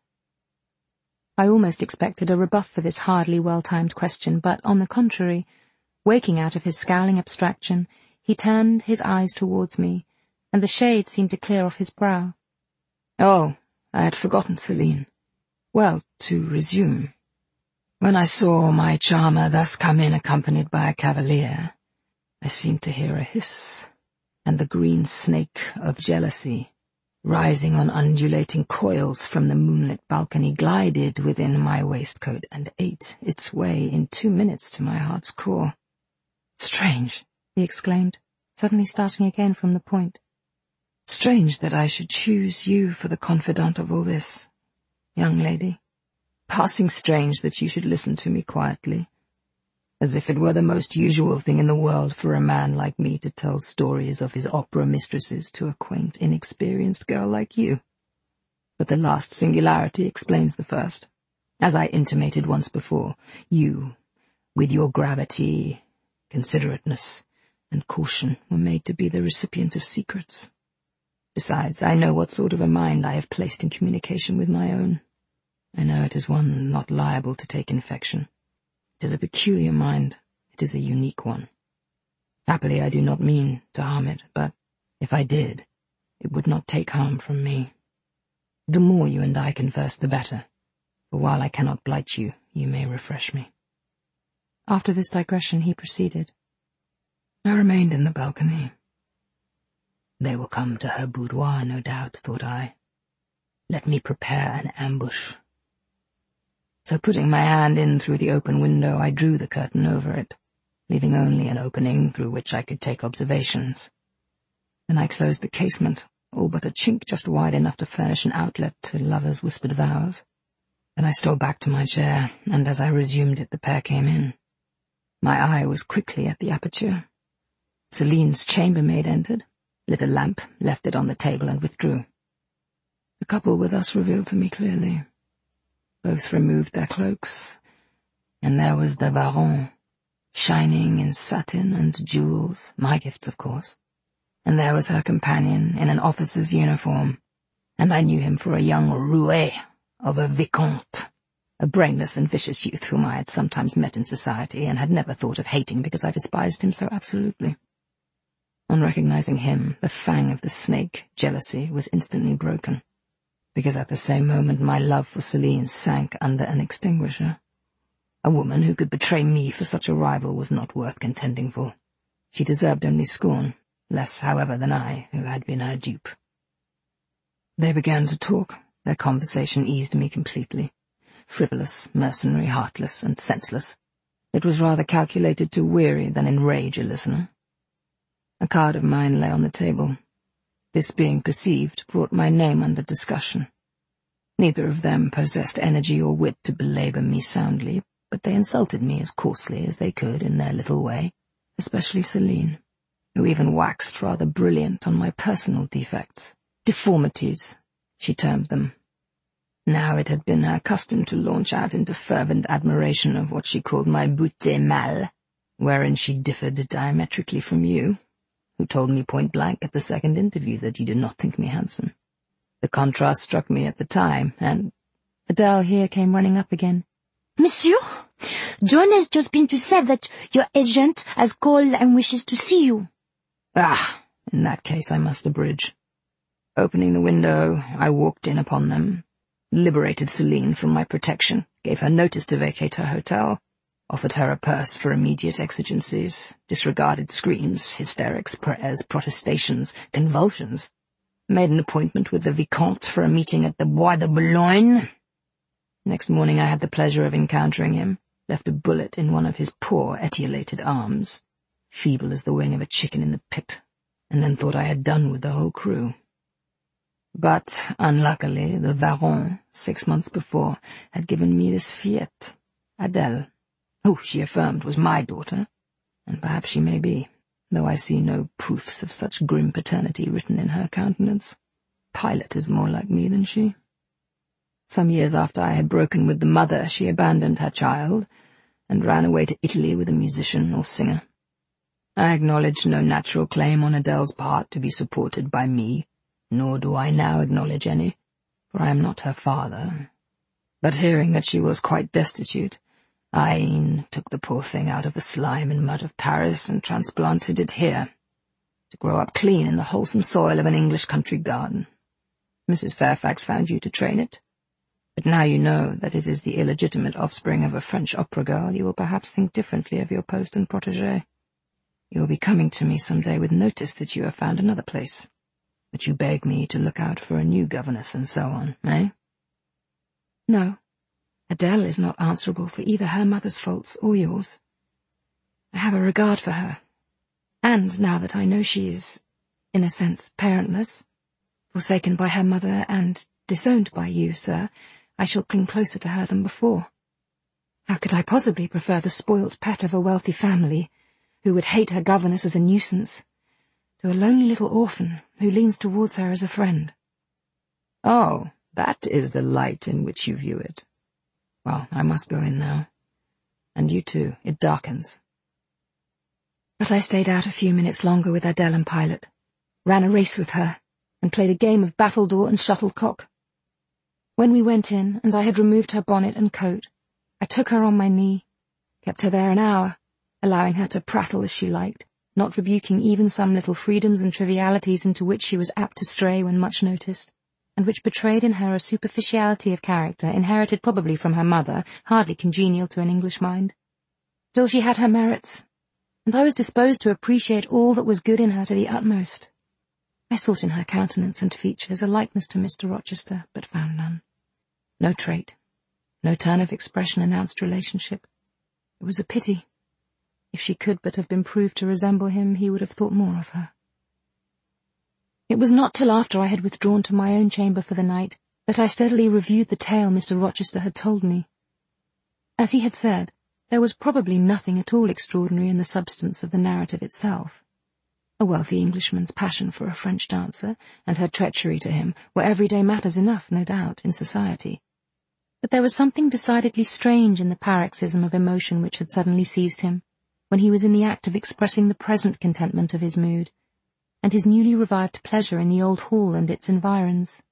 I almost expected a rebuff for this hardly well-timed question, but, on the contrary, waking out of his scowling abstraction, he turned his eyes towards me, and the shade seemed to clear off his brow. "Oh, I had forgotten Celine. Well, to resume. When I saw my charmer thus come in accompanied by a cavalier, I seemed to hear a hiss, and the green snake of jealousy, rising on undulating coils from the moonlit balcony, glided within my waistcoat and ate its way in 2 minutes to my heart's core. Strange," he exclaimed, suddenly starting again from the point. "Strange that I should choose you for the confidant of all this, young lady. Passing strange that you should listen to me quietly, as if it were the most usual thing in the world for a man like me to tell stories of his opera mistresses to a quaint, inexperienced girl like you. But the last singularity explains the first. As I intimated once before, you, with your gravity, considerateness, and caution, were made to be the recipient of secrets. Besides, I know what sort of a mind I have placed in communication with my own. I know it is one not liable to take infection. It is a peculiar mind. It is a unique one. Happily, I do not mean to harm it, but if I did, it would not take harm from me. The more you and I converse, the better, for while I cannot blight you, you may refresh me." After this digression, he proceeded. I remained in the balcony. They will come to her boudoir, no doubt, thought I. Let me prepare an ambush. So putting my hand in through the open window, I drew the curtain over it, leaving only an opening through which I could take observations. Then I closed the casement, all but a chink just wide enough to furnish an outlet to lovers' whispered vows. Then I stole back to my chair, and as I resumed it, the pair came in. My eye was quickly at the aperture. Celine's chambermaid entered, lit a lamp, left it on the table, and withdrew. The couple were thus revealed to me clearly. Both removed their cloaks, and there was the Varens, shining in satin and jewels, my gifts, of course, and there was her companion in an officer's uniform, and I knew him for a young roué of a vicomte, a brainless and vicious youth whom I had sometimes met in society and had never thought of hating because I despised him so absolutely. On recognizing him, the fang of the snake, jealousy, was instantly broken, because at the same moment my love for Celine sank under an extinguisher. A woman who could betray me for such a rival was not worth contending for. She deserved only scorn, less, however, than I, who had been her dupe. They began to talk. Their conversation eased me completely. Frivolous, mercenary, heartless, and senseless. It was rather calculated to weary than enrage a listener. A card of mine lay on the table. This being perceived brought my name under discussion. Neither of them possessed energy or wit to belabor me soundly, but they insulted me as coarsely as they could in their little way, especially Celine, who even waxed rather brilliant on my personal defects. Deformities, she termed them. Now it had been her custom to launch out into fervent admiration of what she called my beauté mâle, wherein she differed diametrically from you, who told me point-blank at the second interview that you did not think me handsome. The contrast struck me at the time, and Adele here came running up again. Monsieur, John has just been to say that your agent has called and wishes to see you. Ah, in that case I must abridge. Opening the window, I walked in upon them, liberated Celine from my protection, gave her notice to vacate her hotel, offered her a purse for immediate exigencies, disregarded screams, hysterics, prayers, protestations, convulsions, made an appointment with the Vicomte for a meeting at the Bois de Boulogne. Next morning I had the pleasure of encountering him, left a bullet in one of his poor etiolated arms, feeble as the wing of a chicken in the pip, and then thought I had done with the whole crew. But, unluckily, the Baron, 6 months before, had given me this fillette, Adele, who, she affirmed, was my daughter, and perhaps she may be, though I see no proofs of such grim paternity written in her countenance. Pilot is more like me than she. Some years after I had broken with the mother, she abandoned her child, and ran away to Italy with a musician or singer. I acknowledged no natural claim on Adele's part to be supported by me, nor do I now acknowledge any, for I am not her father. But hearing that she was quite destitute, I took the poor thing out of the slime and mud of Paris and transplanted it here, to grow up clean in the wholesome soil of an English country garden. Mrs. Fairfax found you to train it, but now you know that it is the illegitimate offspring of a French opera girl, you will perhaps think differently of your post and protégé. You will be coming to me some day with notice that you have found another place, that you beg me to look out for a new governess and so on, eh? No, Adele is not answerable for either her mother's faults or yours. I have a regard for her, and now that I know she is, in a sense, parentless, forsaken by her mother and disowned by you, sir, I shall cling closer to her than before. How could I possibly prefer the spoilt pet of a wealthy family, who would hate her governess as a nuisance, to a lonely little orphan who leans towards her as a friend? Oh, that is the light in which you view it. Well, I must go in now. And you too, it darkens. But I stayed out a few minutes longer with Adele and Pilot, ran a race with her, and played a game of battledore and shuttlecock. When we went in, and I had removed her bonnet and coat, I took her on my knee, kept her there an hour, allowing her to prattle as she liked, not rebuking even some little freedoms and trivialities into which she was apt to stray when much noticed, and which betrayed in her a superficiality of character inherited probably from her mother, hardly congenial to an English mind. Still she had her merits, and I was disposed to appreciate all that was good in her to the utmost. I sought in her countenance and features a likeness to Mr. Rochester, but found none. No trait, no turn of expression announced relationship. It was a pity. If she could but have been proved to resemble him, he would have thought more of her. It was not till after I had withdrawn to my own chamber for the night that I steadily reviewed the tale Mr. Rochester had told me. As he had said, there was probably nothing at all extraordinary in the substance of the narrative itself. A wealthy Englishman's passion for a French dancer, and her treachery to him, were everyday matters enough, no doubt, in society. But there was something decidedly strange in the paroxysm of emotion which had suddenly seized him, when he was in the act of expressing the present contentment of his mood, and his newly revived pleasure in the old hall and its environs.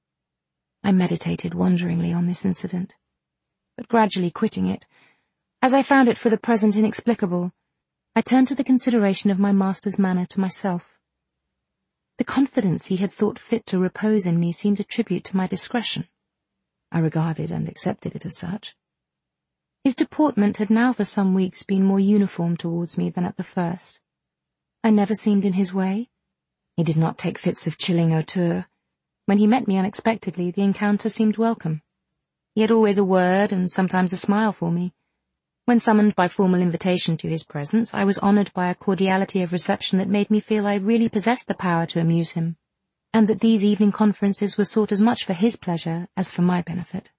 I meditated wonderingly on this incident, but gradually quitting it, as I found it for the present inexplicable, I turned to the consideration of my master's manner to myself. The confidence he had thought fit to repose in me seemed a tribute to my discretion. I regarded and accepted it as such. His deportment had now for some weeks been more uniform towards me than at the first. I never seemed in his way. He did not take fits of chilling hauteur. When he met me unexpectedly, the encounter seemed welcome. He had always a word and sometimes a smile for me. When summoned by formal invitation to his presence, I was honoured by a cordiality of reception that made me feel I really possessed the power to amuse him, and that these evening conferences were sought as much for his pleasure as for my benefit.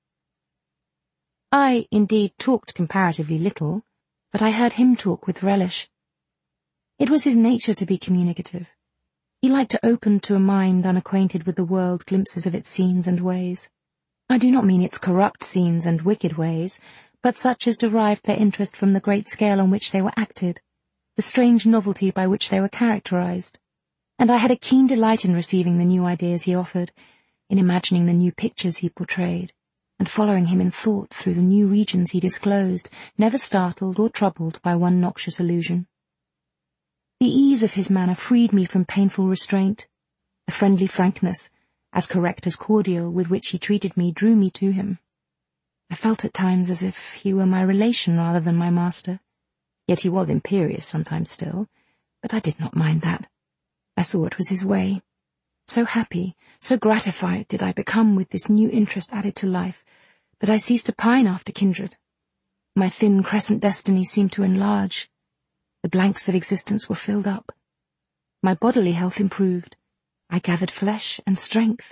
I, indeed, talked comparatively little, but I heard him talk with relish. It was his nature to be communicative. He liked to open to a mind unacquainted with the world glimpses of its scenes and ways. I do not mean its corrupt scenes and wicked ways, but such as derived their interest from the great scale on which they were acted, the strange novelty by which they were characterized. And I had a keen delight in receiving the new ideas he offered, in imagining the new pictures he portrayed, and following him in thought through the new regions he disclosed, never startled or troubled by one noxious illusion. The ease of his manner freed me from painful restraint. The friendly frankness, as correct as cordial, with which he treated me drew me to him. I felt at times as if he were my relation rather than my master. Yet he was imperious sometimes still, but I did not mind that. I saw it was his way. So happy, so gratified did I become with this new interest added to life, that I ceased to pine after kindred. My thin crescent destiny seemed to enlarge. The blanks of existence were filled up. My bodily health improved. I gathered flesh and strength.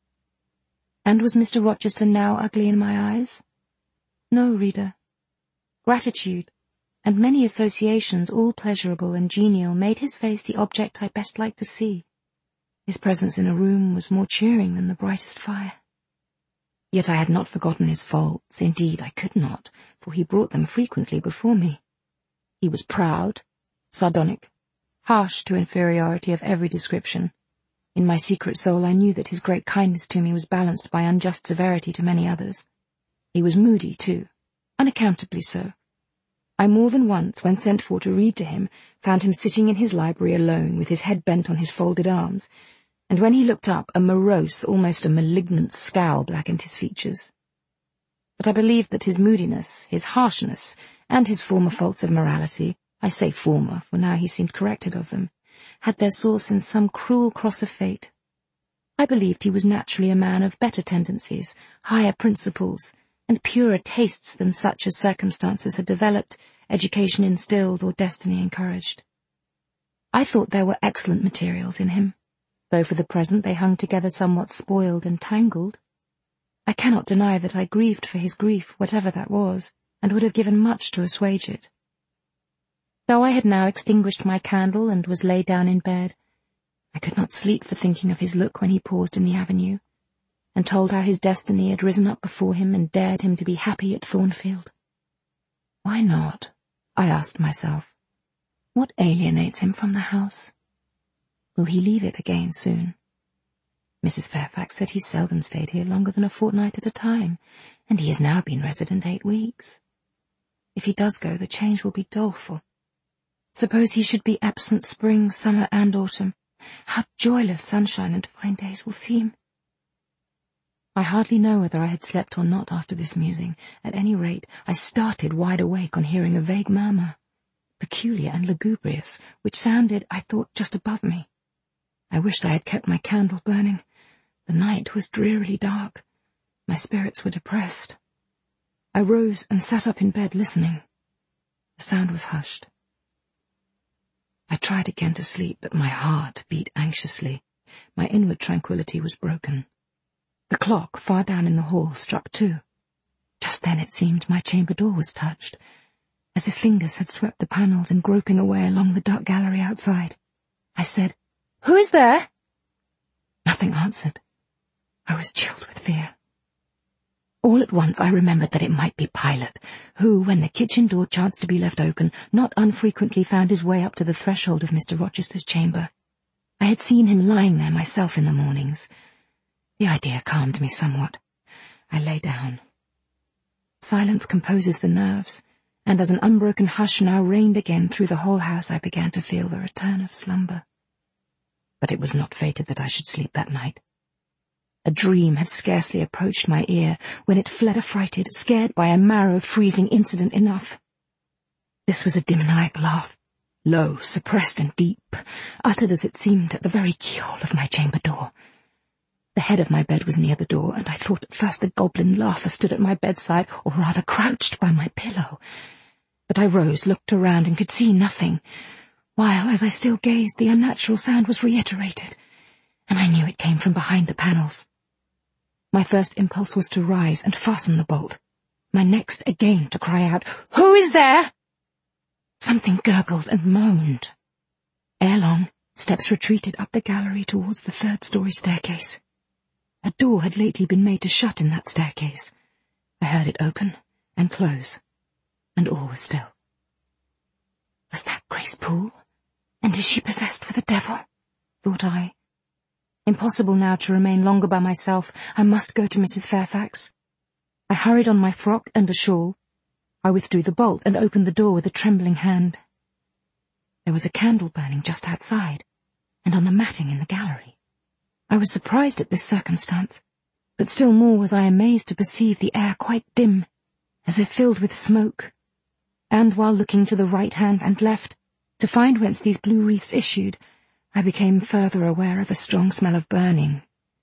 And was Mr. Rochester now ugly in my eyes? No, reader. Gratitude, and many associations, all pleasurable and genial, made his face the object I best liked to see. His presence in a room was more cheering than the brightest fire. Yet I had not forgotten his faults, indeed I could not, for he brought them frequently before me. He was proud, sardonic, harsh to inferiority of every description. In my secret soul I knew that his great kindness to me was balanced by unjust severity to many others. He was moody, too, unaccountably so. I more than once, when sent for to read to him, found him sitting in his library alone, with his head bent on his folded arms, and when he looked up, a morose, almost a malignant scowl blackened his features. But I believed that his moodiness, his harshness, and his former faults of morality, I say former, for now he seemed corrected of them, had their source in some cruel cross of fate. I believed he was naturally a man of better tendencies, higher principles, and purer tastes than such as circumstances had developed, education instilled, or destiny encouraged. I thought there were excellent materials in him, though for the present they hung together somewhat spoiled and tangled. I cannot deny that I grieved for his grief, whatever that was, and would have given much to assuage it. Though I had now extinguished my candle and was laid down in bed, I could not sleep for thinking of his look when he paused in the avenue, and told how his destiny had risen up before him and dared him to be happy at Thornfield. Why not? I asked myself. What alienates him from the house? Will he leave it again soon? Mrs. Fairfax said he seldom stayed here longer than a fortnight at a time, and he has now been resident 8 weeks. If he does go, the change will be doleful. Suppose he should be absent spring, summer, and autumn. How joyless sunshine and fine days will seem. I hardly know whether I had slept or not after this musing. At any rate, I started wide awake on hearing a vague murmur, peculiar and lugubrious, which sounded, I thought, just above me. I wished I had kept my candle burning. The night was drearily dark. My spirits were depressed. I rose and sat up in bed listening. The sound was hushed. I tried again to sleep, but my heart beat anxiously. My inward tranquillity was broken. The clock far down in the hall struck 2. Just then it seemed my chamber door was touched, as if fingers had swept the panels and groping away along the dark gallery outside. I said, "Who is there?" Nothing answered. I was chilled with fear. All at once I remembered that it might be Pilot, who, when the kitchen door chanced to be left open, not unfrequently found his way up to the threshold of Mr. Rochester's chamber. I had seen him lying there myself in the mornings. The idea calmed me somewhat. I lay down. Silence composes the nerves, and as an unbroken hush now reigned again through the whole house, I began to feel the return of slumber. But it was not fated that I should sleep that night. A dream had scarcely approached my ear when it fled affrighted, scared by a marrow-freezing incident enough. This was a demoniac laugh, low, suppressed and deep, uttered as it seemed at the very keyhole of my chamber door. The head of my bed was near the door, and I thought at first the goblin laugher stood at my bedside, or rather crouched by my pillow. But I rose, looked around, and could see nothing, while, as I still gazed, the unnatural sound was reiterated, and I knew it came from behind the panels. My first impulse was to rise and fasten the bolt. My next again to cry out, "Who is there?" Something gurgled and moaned. Ere long, steps retreated up the gallery towards the third-story staircase. A door had lately been made to shut in that staircase. I heard it open and close, and all was still. Was that Grace Poole? And is she possessed with a devil? Thought I. Impossible now to remain longer by myself. I must go to Mrs. Fairfax. I hurried on my frock and a shawl. I withdrew the bolt and opened the door with a trembling hand. There was a candle burning just outside, and on the matting in the gallery. I was surprised at this circumstance, but still more was I amazed to perceive the air quite dim, as if filled with smoke, and while looking to the right hand and left, to find whence these blue wreaths issued, I became further aware of a strong smell of burning.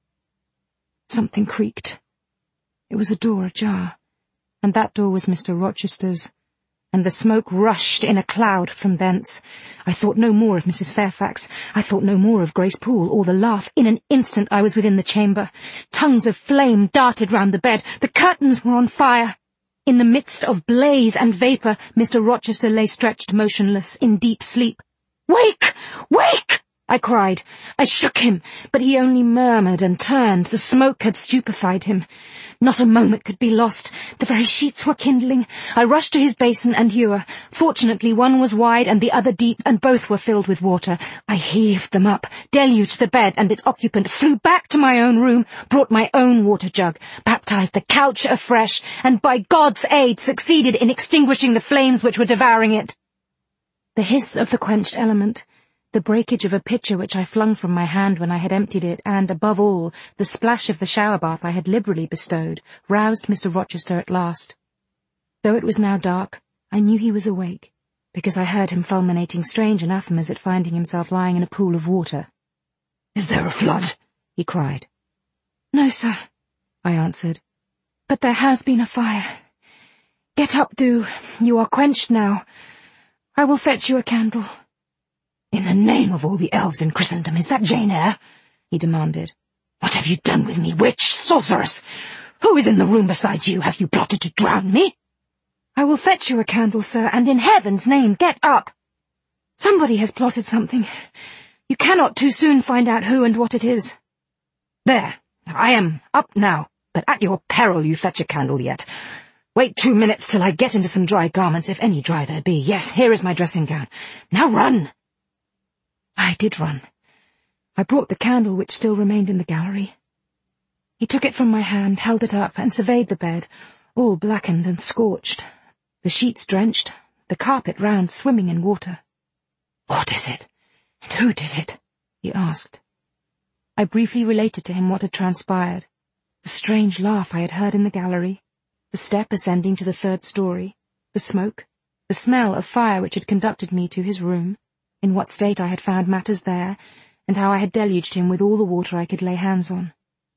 Something creaked. It was a door ajar, and that door was Mr. Rochester's, and the smoke rushed in a cloud from thence. I thought no more of Mrs. Fairfax. I thought no more of Grace Poole or the laugh. In an instant I was within the chamber. Tongues of flame darted round the bed. The curtains were on fire. In the midst of blaze and vapour, Mr. Rochester lay stretched motionless, in deep sleep. "Wake! Wake!" I cried. I shook him, but he only murmured and turned. The smoke had stupefied him. Not a moment could be lost. The very sheets were kindling. I rushed to his basin and ewer. Fortunately, one was wide and the other deep, and both were filled with water. I heaved them up, deluged the bed and its occupant, flew back to my own room, brought my own water jug, baptized the couch afresh, and by God's aid succeeded in extinguishing the flames which were devouring it. The hiss of the quenched element, the breakage of a pitcher which I flung from my hand when I had emptied it, and, above all, the splash of the shower-bath I had liberally bestowed, roused Mr. Rochester at last. Though it was now dark, I knew he was awake, because I heard him fulminating strange anathemas at finding himself lying in a pool of water. "Is there a flood?" he cried. "No, sir," I answered, "but there has been a fire. Get up, do. You are quenched now. I will fetch you a candle." "In the name of all the elves in Christendom, is that Jane Eyre?" he demanded. "What have you done with me, witch, sorceress? Who is in the room besides you? Have you plotted to drown me?" "I will fetch you a candle, sir, and in heaven's name, get up. Somebody has plotted something. You cannot too soon find out who and what it is." "There, I am up now, but at your peril you fetch a candle yet. Wait 2 minutes till I get into some dry garments, if any dry there be. Yes, here is my dressing gown. Now run." I did run. I brought the candle which still remained in the gallery. He took it from my hand, held it up, and surveyed the bed, all blackened and scorched, the sheets drenched, the carpet round swimming in water. "What is it? And who did it?" he asked. I briefly related to him what had transpired, the strange laugh I had heard in the gallery, the step ascending to the third story, the smoke, the smell of fire which had conducted me to his room, in what state I had found matters there, and how I had deluged him with all the water I could lay hands on.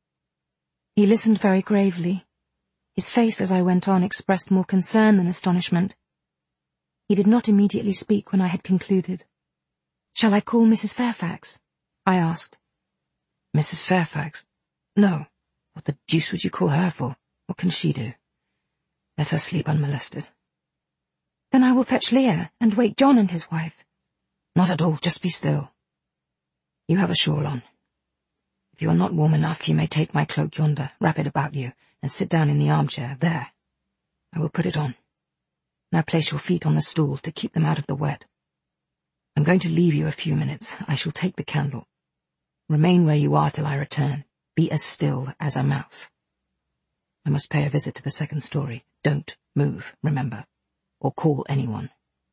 He listened very gravely. His face as I went on expressed more concern than astonishment. He did not immediately speak when I had concluded. "Shall I call Mrs. Fairfax?" I asked. "Mrs. Fairfax? No. What the deuce would you call her for? What can she do? Let her sleep unmolested." "Then I will fetch Leah, and wake John and his wife." "Not at all, just be still. You have a shawl on. If you are not warm enough, you may take my cloak yonder, wrap it about you, and sit down in the armchair, there. I will put it on. Now place your feet on the stool to keep them out of the wet. I'm going to leave you a few minutes. I shall take the candle. Remain where you are till I return. Be as still as a mouse. I must pay a visit to the second story. Don't move, remember, or call anyone."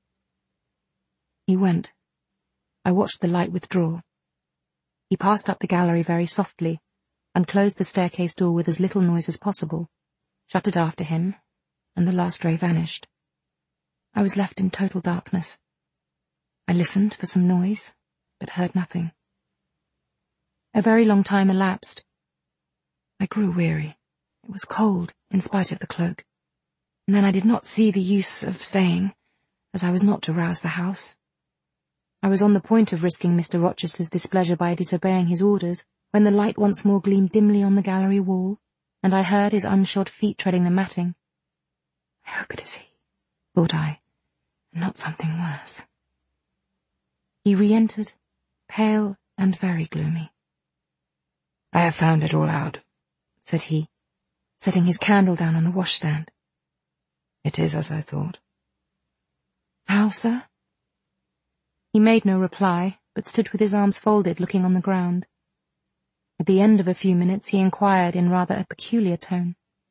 He went. I watched the light withdraw. He passed up the gallery very softly, and closed the staircase door with as little noise as possible, shut it after him, and the last ray vanished. I was left in total darkness. I listened for some noise, but heard nothing. A very long time elapsed. I grew weary. It was cold, in spite of the cloak, and then I did not see the use of staying. as I was not to rouse the house. I was on the point of risking Mr. Rochester's displeasure by disobeying his orders, when the light once more gleamed dimly on the gallery wall, and I heard his unshod feet treading the matting. I hope it is he, thought I, and not something worse. He re-entered, pale and very gloomy. I have found it all out, said he, setting his candle down on the washstand. It is as I thought. How, sir? He made no reply, but stood with his arms folded, looking on the ground. At the end of a few minutes he inquired in rather a peculiar tone.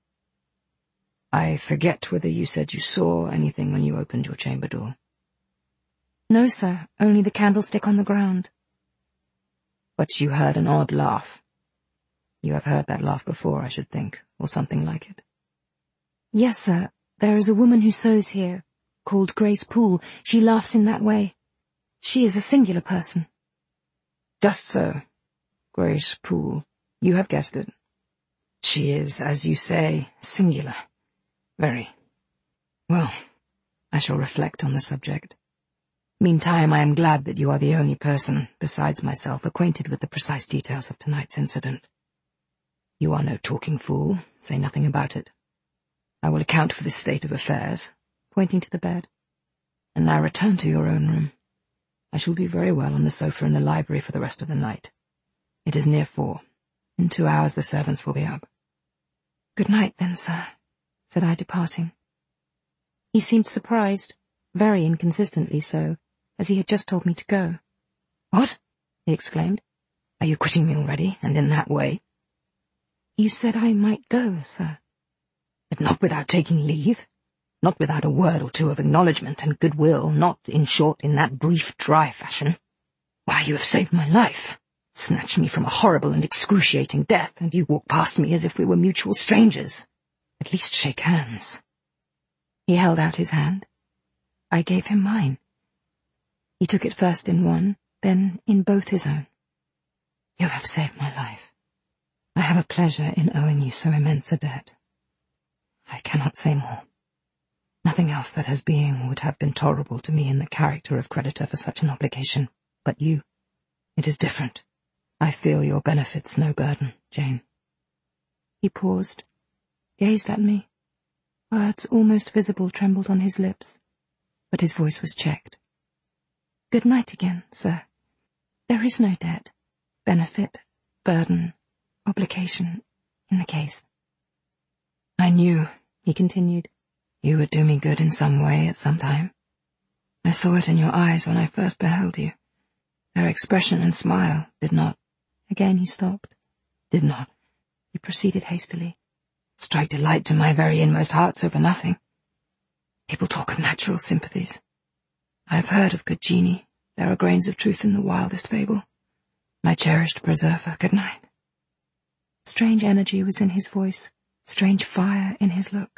I forget whether you said you saw anything when you opened your chamber door. No, sir, only the candlestick on the ground. But you heard an odd laugh. You have heard that laugh before, I should think, or something like it. Yes, sir, there is a woman who sews here, called Grace Poole. She laughs in that way. She is a singular person. Just so, Grace Poole. You have guessed it. She is, as you say, singular. Very. Well, I shall reflect on the subject. Meantime, I am glad that you are the only person, besides myself, acquainted with the precise details of tonight's incident. You are no talking fool. Say nothing about it. I will account for this state of affairs, pointing to the bed. And now return to your own room. I shall do very well on the sofa in the library for the rest of the night. It is near 4. In 2 hours the servants will be up. Good night, then, sir, said I, departing. He seemed surprised, very inconsistently so, as he had just told me to go. What? He exclaimed. Are you quitting me already, and in that way? You said I might go, sir. But not without taking leave? Not without a word or two of acknowledgment and goodwill, not, in short, in that brief, dry fashion? Why, you have saved my life, snatched me from a horrible and excruciating death, and you walk past me as if we were mutual strangers. At least shake hands. He held out his hand. I gave him mine. He took it first in one, then in both his own. You have saved my life. I have a pleasure in owing you so immense a debt. I cannot say more. Nothing else that has being would have been tolerable to me in the character of creditor for such an obligation. But you, it is different. I feel your benefits no burden, Jane. He paused, gazed at me. Words almost visible trembled on his lips, but his voice was checked. Good night again, sir. There is no debt, benefit, burden, obligation in the case. I knew, he continued, you would do me good in some way at some time. I saw it in your eyes when I first beheld you. Their expression and smile did not— Again he stopped. Did not, he proceeded hastily, strike delight to my very inmost hearts over nothing. People talk of natural sympathies. I have heard of good genii. There are grains of truth in the wildest fable. My cherished preserver, good night. Strange energy was in his voice, strange fire in his look.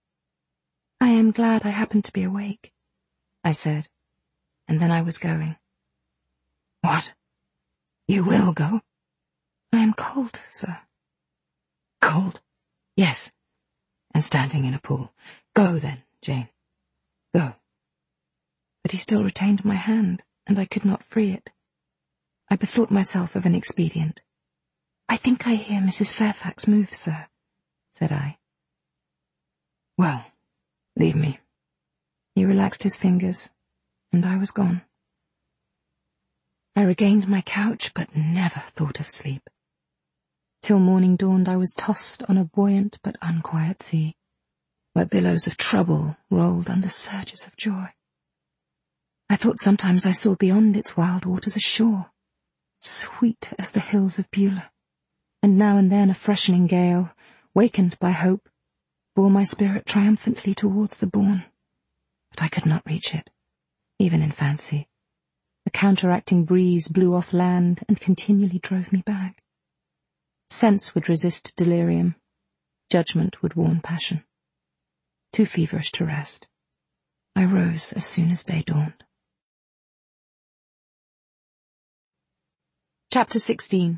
I am glad I happened to be awake, I said, and then I was going. What? You will go? I am cold, sir. Cold? Yes, and standing in a pool. Go then, Jane. Go. But he still retained my hand, and I could not free it. I bethought myself of an expedient. I think I hear Mrs. Fairfax move, sir, said I. Well, leave me. He relaxed his fingers, and I was gone. I regained my couch, but never thought of sleep. Till morning dawned, I was tossed on a buoyant but unquiet sea, where billows of trouble rolled under surges of joy. I thought sometimes I saw beyond its wild waters a shore, sweet as the hills of Beulah, and now and then a freshening gale, wakened by hope, bore my spirit triumphantly towards the bourne. But I could not reach it, even in fancy. The counteracting breeze blew off land and continually drove me back. Sense would resist delirium. Judgment would warn passion. Too feverish to rest, I rose as soon as day dawned. Chapter 16.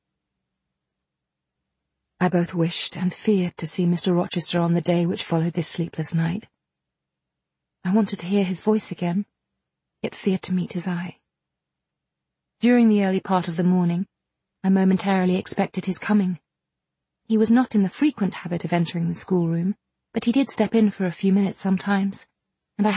I both wished and feared to see Mr. Rochester on the day which followed this sleepless night. I I wanted to hear his voice again, yet feared to meet his eye. During the early part of the morning, I momentarily expected his coming. He was not in the frequent habit of entering the schoolroom, but he did step in for a few minutes sometimes,